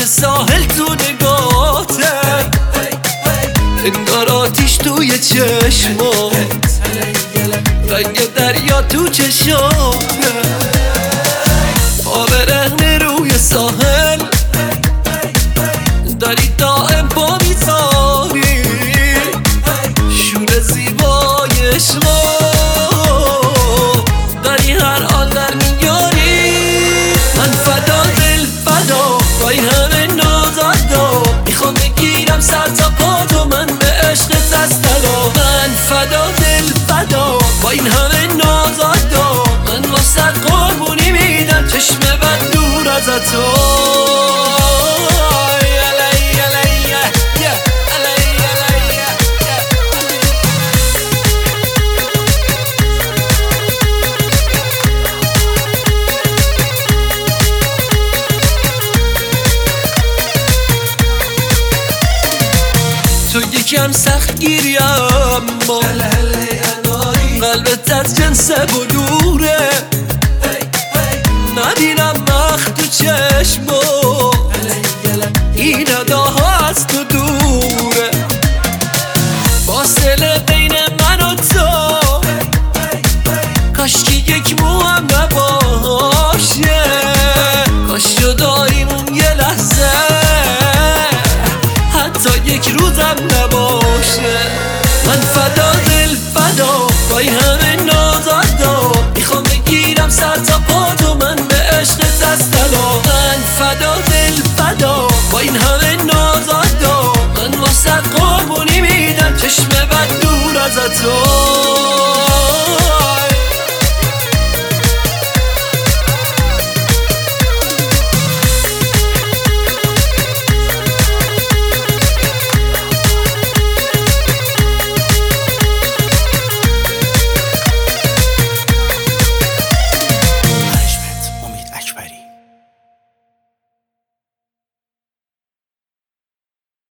رنگ ساحل تو نگاته، انگار آتیش توی چشمات، رنگ دریا تو چشاته، پا برهنه روی ساحل داری دائم پا میذاری، شور زیبای عشقا داری هر آن در میاری. من فدا دل فدا با این همه نازادا، میخوام بگیرم سر تا پا تو، من به عشقت از طلا. من فدا دل فدا با این همه نازادا، من واسه قربونی میدم چشم بد دور از تو. تو یکم سخت گیری اما قلبت از جنس بلوره، نبینم مخت تو چشمو این اداها از تو دوره، فاصله بین من و تو کاشکی یک مو هم نباشه، کاش جداییمون یه لحظه حتی یک روزم نباشه. من فدا دل فدا با این همه نازادا، میخوام بگیرم سر تا پا تو، من به عشقت از طلا. من فدا دل فدا با این همه نازادا، من واسه قربونی میدم چشم بد دور از تو.